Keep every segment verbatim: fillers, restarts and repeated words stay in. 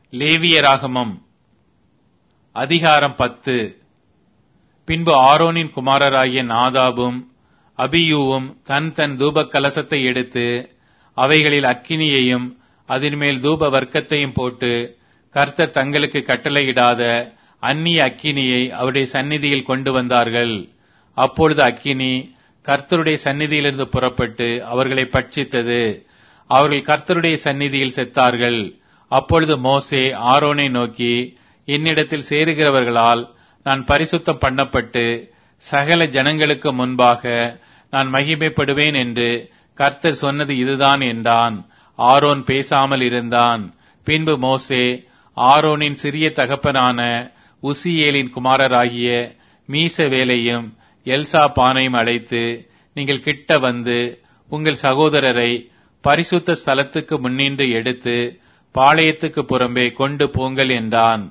லேவியராகமம் அதிகாரம் பத்து. பின்பு ஆரோனின் குமாரராகிய நாதாபும் அபியூவும் தன் தன் தூபக் கலசத்தை எடுத்து அவைகளில் அக்கினியையும் அதன்மேல் தூப வர்க்கத்தையும் போட்டு கர்த்தர் தங்களுக்கு கட்டளையிடாத அந்நிய அக்கினியை அவருடைய சந்நிதியில் கொண்டு வந்தார்கள். அப்பொழுது அக்கினி கர்த்தருடைய சந்நிதியிலிருந்து புறப்பட்டு அவர்களை பட்சித்தது. அவர்கள் கர்த்தருடைய சந்நிதியில் செத்தார்கள். அப்பொழுது மோசே ஆரோனை நோக்கி, என்னிடத்தில் சேருகிறவர்களால் நான் பரிசுத்தம் பண்ணப்பட்டு சகல ஜனங்களுக்கு முன்பாக நான் மகிமைப்படுவேன் என்று கர்த்தர் சொன்னது இதுதான் என்றான். ஆரோன் பேசாமல் இருந்தான். பின்பு மோசே ஆரோனின் சிறிய தகப்பனான உசியேலின் குமாரராகிய மீசவேலையும் எல்சாபானையும் அழைத்து, நீங்கள் கிட்ட வந்து உங்கள் சகோதரரை பரிசுத்த ஸ்தலத்துக்கு முன்னின்று எடுத்து பாளையத்துக்கு புறம்பே கொண்டு போங்கள் என்றான்.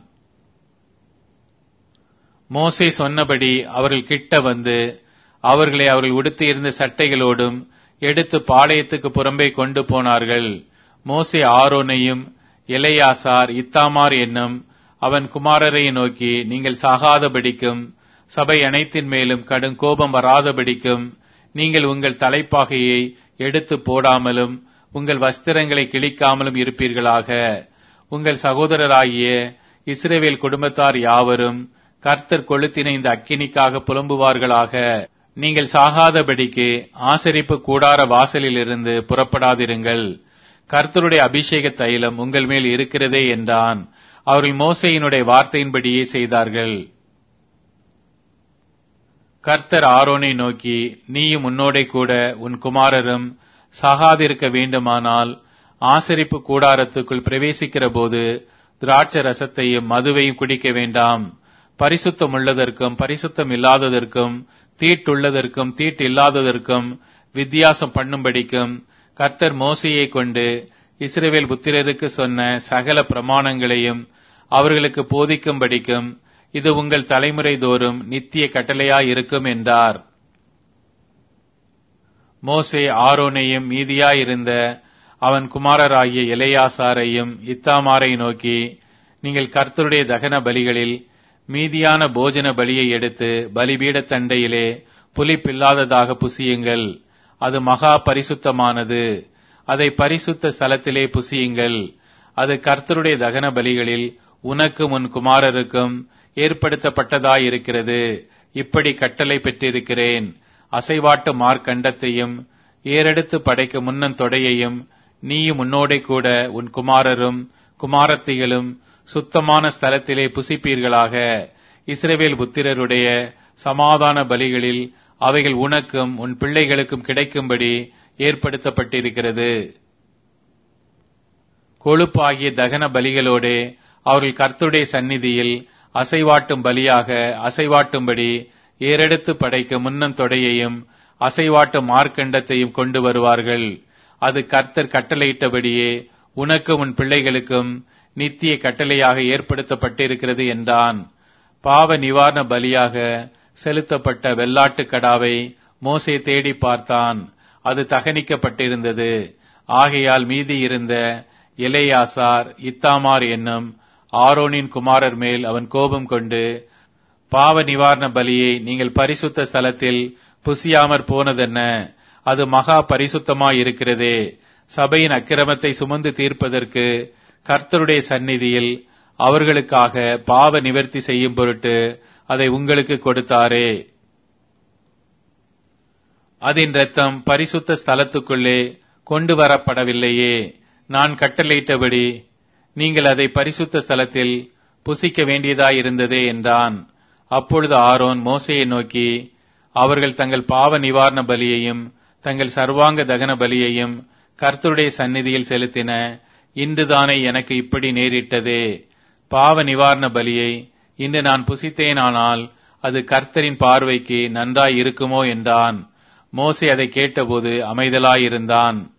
மோசே சொன்னபடி அவர்கள் கிட்ட வந்து அவர்களை அவர்கள் உடுத்தியிருந்த சட்டைகளோடும் எடுத்து பாளையத்துக்கு புறம்பே கொண்டு போனார்கள். மோசே ஆரோனையும் எலெயாசார் இத்தாமார் என்னும் அவன் குமாரரை நோக்கி, நீங்கள் சாகாதபடிக்கும் சபை அனைத்தின் மேலும் கடும் கோபம் வராதபடிக்கும் நீங்கள் உங்கள் தலைப்பாகையை எடுத்து போடாமலும் உங்கள் வஸ்திரங்களை கிழிக்காமலும் இருப்பீர்களாக. உங்கள் சகோதரராகிய இஸ்ரவேல் குடும்பத்தார் யாவரும் கர்த்தர் கொளுத்தின இந்த அக்கினிக்காக புலம்புவார்களாக. நீங்கள் சாகாதபடிக்கு ஆசரிப்பு கூடார வாசலிலிருந்து புறப்படாதிருங்கள். கர்த்தருடைய அபிஷேக தைலம் உங்கள் மேல் இருக்கிறதே என்றான். அவர்கள் மோசேயினுடைய வார்த்தையின்படியே செய்தார்கள். கர்த்தர் ஆரோனை நோக்கி, நீயும் உன்னோடே கூட உன் குமாரரும் சாகாதிருக்க வேண்டுமானால் ஆசரிப்பு கூடாரத்துக்குள் பிரவேசிக்கிற போது திராட்சை ரசத்தையும் மதுவையும் குடிக்க வேண்டாம். பரிசுத்தம் உள்ளதற்கும் பரிசுத்தம் இல்லாததற்கும் தீட்டுள்ளதற்கும் தீட்டு இல்லாததற்கும் வித்தியாசம் பண்ணும்படிக்கும் கர்த்தர் மோசேயை கொண்டு இஸ்ரவேல் புத்திரருக்கு சொன்ன சகல பிரமாணங்களையும் அவர்களுக்கு போதிக்கும்படிக்கும் இது உங்கள் தலைமுறை தோறும் நித்திய கட்டளையாயிருக்கும் என்றார். மோசே ஆரோனையும் மீதியாயிருந்த அவன் குமாரராகிய எலெயாசாரையும் இத்தாமாரை நோக்கி, நீங்கள் கர்த்தருடைய தகன பலிகளில் மீதியான போஜன பலியை எடுத்து பலிபீட தண்டையிலே புலிப்பில்லாததாக புசியுங்கள். அது மகா பரிசுத்தமானது. அதை பரிசுத்த ஸ்தலத்திலே புசியுங்கள். அது கர்த்தருடைய தகன பலிகளில் உனக்கும் உன் குமாரருக்கும் ஏற்படுத்தப்பட்டதாயிருக்கிறது. இப்படி கட்டளை பெற்றிருக்கிறேன். அசைவாட்டு மார்க்கண்டத்தையும் ஏறெடுத்து படைக்க முன்னன் தொடையையும் நீயும் உன்னோடே கூட உன் குமாரரும் குமாரத்திகளும் சுத்தமான ஸ்தலத்திலே புசிப்பீர்களாக. இஸ்ரவேல் புத்திரருடைய சமாதான பலிகளில் அவைகள் உனக்கும் உன் பிள்ளைகளுக்கும் கிடைக்கும்படி ஏற்படுத்தப்பட்டிருக்கிறது. கொழுப்பாகிய தகன பலிகளோடே அவர்கள் கர்த்தருடைய சந்நிதியில் அசைவாட்டும் பலியாக அசைவாட்டும்படி ஏறெடுத்து படைக்க முன்னன் தொடையையும் அசைவாட்டு மார்க்கண்டத்தையும் கொண்டு வருவார்கள். அது கர்த்தர் கட்டளையிட்டபடியே உனக்கும் உன் பிள்ளைகளுக்கும் நித்திய கட்டளையாக ஏற்படுத்தப்பட்டிருக்கிறது என்றான். பாவ நிவாரண பலியாக செலுத்தப்பட்ட வெள்ளாட்டு கடாவை மோசே தேடி பார்த்தான். அது தகனிக்கப்பட்டிருந்தது. ஆகையால் மீதி இருந்த எலெயாசார் இத்தாமார் என்னும் ஆரோனின் குமாரர் மேல் அவன் கோபம் கொண்டு, பாவ நிவாரண பலியை நீங்கள் பரிசுத்த ஸ்தலத்தில் புசியாமற் போனதென்ன? அது மகா பரிசுத்தமாயிருக்கிறதே. சபையின் அக்கிரமத்தை சுமந்து தீர்ப்பதற்கு கர்த்தருடைய சந்நிதியில் அவர்களுக்காக பாவ நிவர்த்தி செய்யும் பொருட்டு அதை உங்களுக்கு கொடுத்தாரே. அதன் இரத்தம் பரிசுத்த ஸ்தலத்துக்குள்ளே கொண்டு வரப்படவில்லையே. நான் கட்டளையிட்டபடி நீங்கள் அதை பரிசுத்த ஸ்தலத்தில் புசிக்க வேண்டியதாயிருந்ததே என்றான். அப்பொழுது ஆரோன் மோசேயை நோக்கி, அவர்கள் தங்கள் பாவ நிவாரண பலியையும் தங்கள் சர்வாங்க தகன பலியையும் கர்த்தருடைய சந்நிதியில் செலுத்தின. இன்றுதானே எனக்கு இப்படி நேரிட்டதே. பாவ நிவாரண பலியை இன்று நான் புசித்தேனானால் அது கர்த்தரின் பார்வைக்கு நன்றாய் இருக்குமோ என்றான். மோசே அதை கேட்டபோது அமைதலாயிருந்தான்.